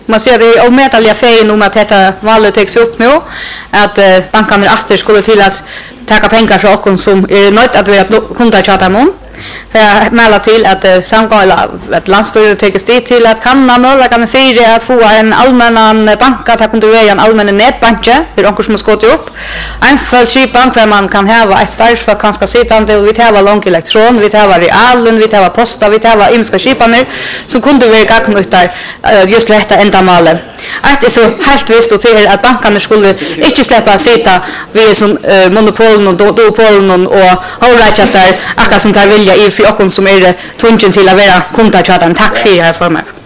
man ser det omätliga fejen om att detta valet täcks upp nu att bankerna åter skulle till att ta pengar från oss som är nöjt att vi att kunna chatta med för att mäla till att samgåla att landstyret tar steg till att kanna möjligheten för att få en allmän bank att kunna vara en allmän nätbank för de som ska upp en fallskipank där man kan ha ett starkt för kanske sittande och vi har lång elektron vi har realen vi har posta vi har imska skipaner så kunde vi gagna ut där just rätta ändamålet att det är så helt visst och till att bankerna skulle inte släppa sitta vid som monopolen och duopolen och hålla sig akkurat som tar vilja i för oss som är tvungen till att vara kundachatten. Tack för det här för mig.